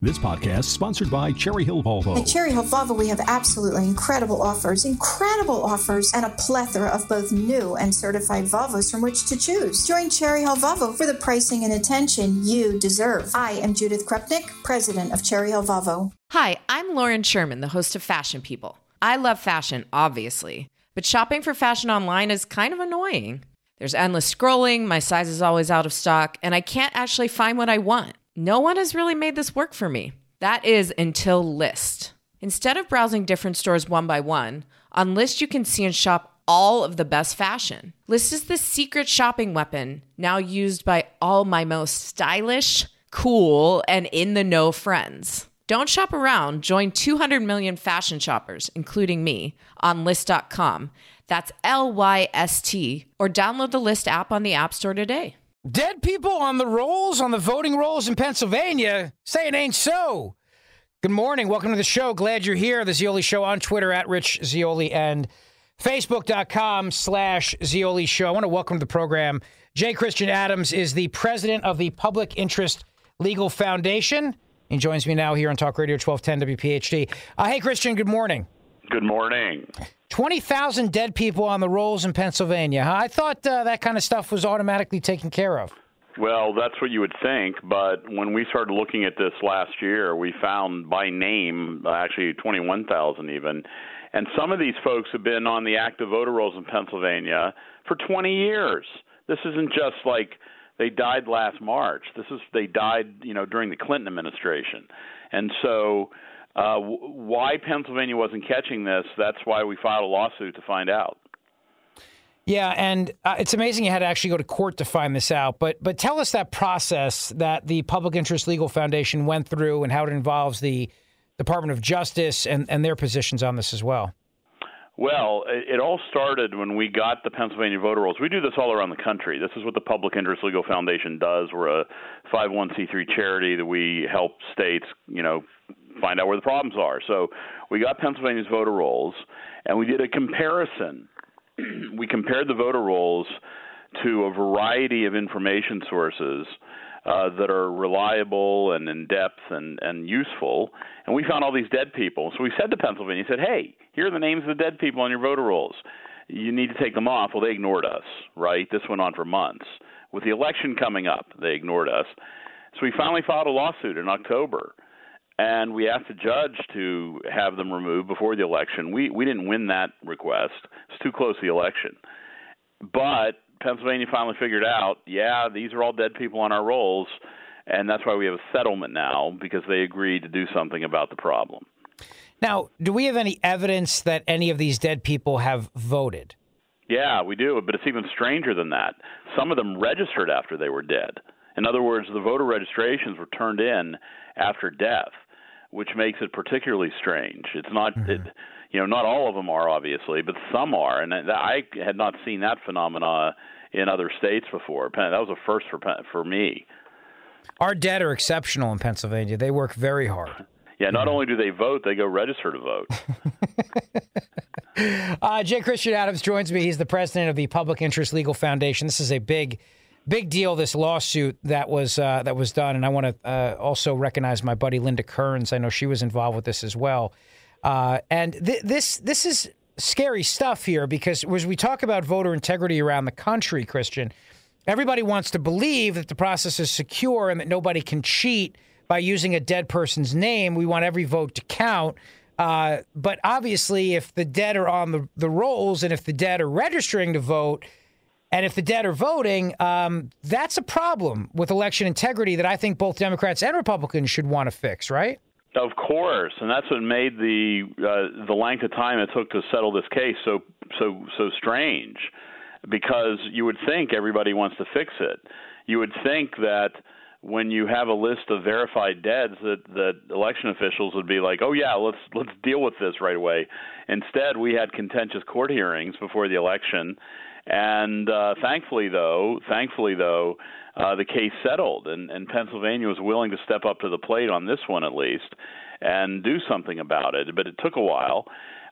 This podcast is sponsored by Cherry Hill Volvo. At Cherry Hill Volvo, we have absolutely incredible offers, and a plethora of both new and certified Volvos from which to choose. Join Cherry Hill Volvo for the pricing and attention you deserve. I am Judith Krupnik, president of Cherry Hill Volvo. Hi, I'm Lauren Sherman, the host of Fashion People. I love fashion, obviously, but shopping for fashion online is kind of annoying. There's endless scrolling, my size is always out of stock, and I can't actually find what I want. No one has really made this work for me. That is until Lyst. Instead of browsing different stores one by one, on Lyst you can see and shop all of the best fashion. Lyst is the secret shopping weapon now used by all my most stylish, cool, and in-the-know friends. Don't shop around. Join 200 million fashion shoppers, including me, on Lyst.com. That's Lyst, or download the Lyst app on the App Store today. Dead people on the rolls, on the voting rolls in Pennsylvania? Say it ain't so. Good morning. Welcome to the show. Glad you're here. The Zeoli Show on Twitter at Rich Zeoli and Facebook.com/Zeoli Show. I want to welcome to the program. J. Christian Adams is the president of the Public Interest Legal Foundation. He joins me now here on Talk Radio 1210 WPHT. Hey, Christian, good morning. Good morning. 20,000 dead people on the rolls in Pennsylvania. Huh? I thought that kind of stuff was automatically taken care of. Well, that's what you would think, but when we started looking at this last year, we found by name, actually 21,000 even, and some of these folks have been on the active voter rolls in Pennsylvania for 20 years. This isn't just like they died last March. They died, during the Clinton administration. And so why Pennsylvania wasn't catching this, that's why we filed a lawsuit to find out. Yeah, and it's amazing you had to actually go to court to find this out. But tell us that process that the Public Interest Legal Foundation went through and how it involves the Department of Justice and their positions on this as well. Well, it all started when we got the Pennsylvania voter rolls. We do this all around the country. This is what the Public Interest Legal Foundation does. We're a 501c3 charity that we help states, find out where the problems are. So we got Pennsylvania's voter rolls, and we did a comparison. We compared the voter rolls to a variety of information sources that are reliable and in-depth and useful, and we found all these dead people. So we said to Pennsylvania, hey, here are the names of the dead people on your voter rolls. You need to take them off. Well, they ignored us, right? This went on for months. With the election coming up, they ignored us. So we finally filed a lawsuit in October, and we asked the judge to have them removed before the election. We didn't win that request. It's too close to the election. But Pennsylvania finally figured out, these are all dead people on our rolls, and that's why we have a settlement now, because they agreed to do something about the problem. Now, do we have any evidence that any of these dead people have voted? Yeah, we do, but it's even stranger than that. Some of them registered after they were dead. In other words, the voter registrations were turned in after death, which makes it particularly strange. It's not, not all of them are, obviously, but some are. And I had not seen that phenomena in other states before. That was a first for me. Our dead are exceptional in Pennsylvania. They work very hard. Yeah, not only do they vote, they go register to vote. J. Christian Adams joins me. He's the president of the Public Interest Legal Foundation. This is a big deal, this lawsuit that was done. And I want to also recognize my buddy Linda Kearns. I know she was involved with this as well. And this is scary stuff here, because as we talk about voter integrity around the country, Christian, everybody wants to believe that the process is secure and that nobody can cheat by using a dead person's name. We want every vote to count. But obviously, if the dead are on the rolls and if the dead are registering to vote, and if the dead are voting, that's a problem with election integrity that I think both Democrats and Republicans should want to fix, right? Of course, and that's what made the length of time it took to settle this case so strange, because you would think everybody wants to fix it. You would think that when you have a list of verified deads, that election officials would be like, oh yeah, let's deal with this right away. Instead, we had contentious court hearings before the election. And thankfully, though, the case settled, and Pennsylvania was willing to step up to the plate on this one at least and do something about it. But it took a while.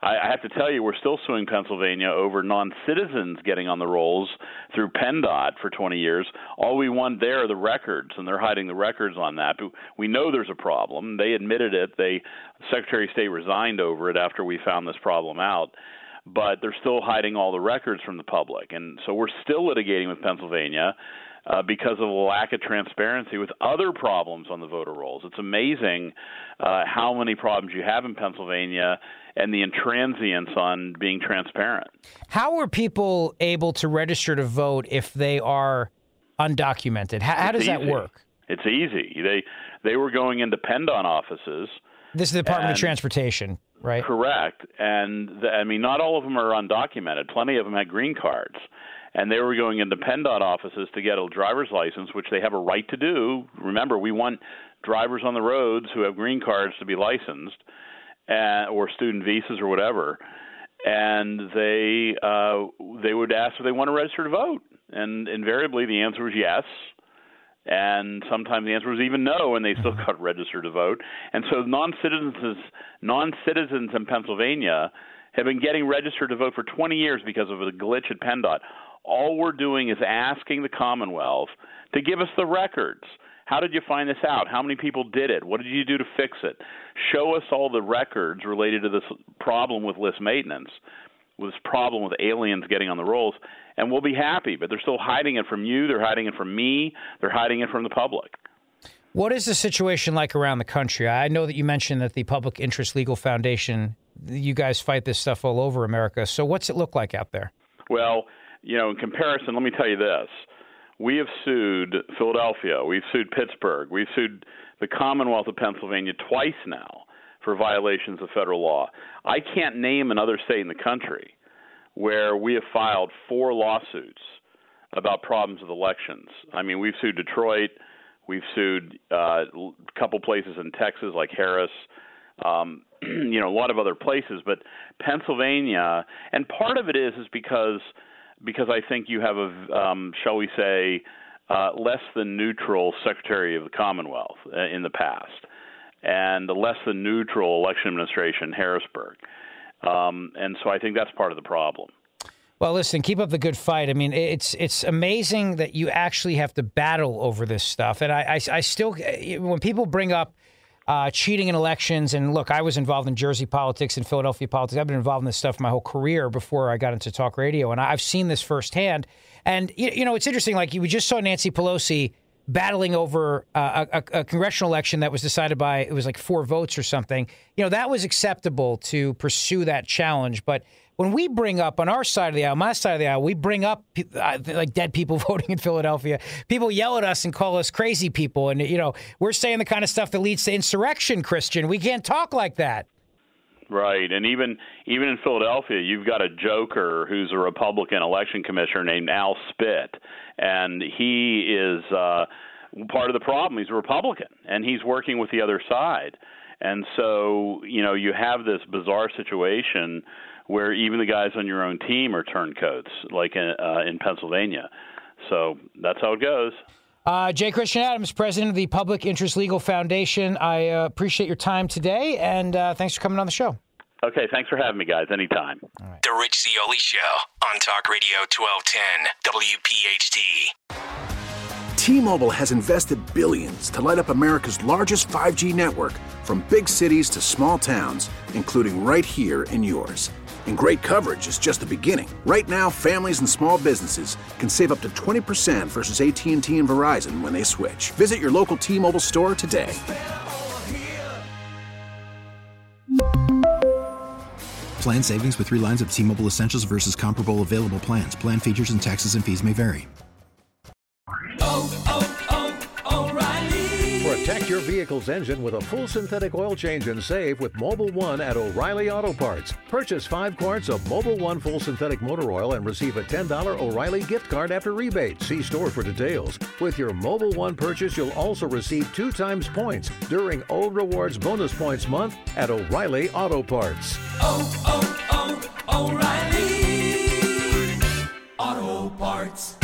I have to tell you, we're still suing Pennsylvania over non-citizens getting on the rolls through PennDOT for 20 years. All we want there are the records, and they're hiding the records on that. But we know there's a problem. They admitted it. The Secretary of State resigned over it after we found this problem out. But they're still hiding all the records from the public. And so we're still litigating with Pennsylvania because of a lack of transparency with other problems on the voter rolls. It's amazing how many problems you have in Pennsylvania and the intransience on being transparent. How are people able to register to vote if they are undocumented? How does that work? It's easy. They were going into PennDOT offices. This is the Department of Transportation, right? Correct. And, not all of them are undocumented. Plenty of them had green cards. And they were going into PennDOT offices to get a driver's license, which they have a right to do. Remember, we want drivers on the roads who have green cards to be licensed, or student visas or whatever. And they would ask if they want to register to vote. And invariably the answer was yes. And sometimes the answer was even no, and they still got registered to vote. And so non-citizens in Pennsylvania have been getting registered to vote for 20 years because of a glitch at PennDOT. All we're doing is asking the Commonwealth to give us the records. How did you find this out? How many people did it? What did you do to fix it? Show us all the records related to this problem with list maintenance, with this problem with aliens getting on the rolls, and we'll be happy. But they're still hiding it from you. They're hiding it from me. They're hiding it from the public. What is the situation like around the country? I know that you mentioned that the Public Interest Legal Foundation, you guys fight this stuff all over America. So what's it look like out there? Well, in comparison, let me tell you this. We have sued Philadelphia. We've sued Pittsburgh. We've sued the Commonwealth of Pennsylvania twice now for violations of federal law. I can't name another state in the country where we have filed 4 lawsuits about problems with elections. We've sued Detroit. We've sued a couple places in Texas like Harris, a lot of other places. But Pennsylvania, and part of it is because I think you have shall we say, less than neutral Secretary of the Commonwealth in the past, and a less than neutral election administration, Harrisburg. And so I think that's part of the problem. Well, listen, keep up the good fight. It's amazing that you actually have to battle over this stuff. And I still, when people bring up cheating in elections, and look, I was involved in Jersey politics and Philadelphia politics. I've been involved in this stuff my whole career before I got into talk radio, and I've seen this firsthand. And, it's interesting, like we just saw Nancy Pelosi battling over a congressional election that was decided by, it was like 4 votes or something. That was acceptable to pursue that challenge. But when we bring up on our side of the aisle, my side of the aisle, we bring up like dead people voting in Philadelphia. People yell at us and call us crazy people. And, we're saying the kind of stuff that leads to insurrection, Christian. We can't talk like that. Right. And even in Philadelphia, you've got a joker who's a Republican election commissioner named Al Spitt. And he is part of the problem. He's a Republican, and he's working with the other side. And so, you have this bizarre situation where even the guys on your own team are turncoats, like in Pennsylvania. So that's how it goes. J. Christian Adams, president of the Public Interest Legal Foundation. I appreciate your time today, and thanks for coming on the show. Okay, thanks for having me, guys. Anytime. All right. The Rich Zeoli Show on Talk Radio 1210 WPHT. T-Mobile has invested billions to light up America's largest 5G network, from big cities to small towns, including right here in yours. And great coverage is just the beginning. Right now, families and small businesses can save up to 20% versus AT&T and Verizon when they switch. Visit your local T-Mobile store today. Plan savings with 3 lines of T-Mobile Essentials versus comparable available plans. Plan features and taxes and fees may vary. Protect your vehicle's engine with a full synthetic oil change and save with Mobil 1 at O'Reilly Auto Parts. Purchase 5 quarts of Mobil 1 full synthetic motor oil and receive a $10 O'Reilly gift card after rebate. See store for details. With your Mobil 1 purchase, you'll also receive 2 times points during O Rewards Bonus Points Month at O'Reilly Auto Parts. O'Reilly Auto Parts.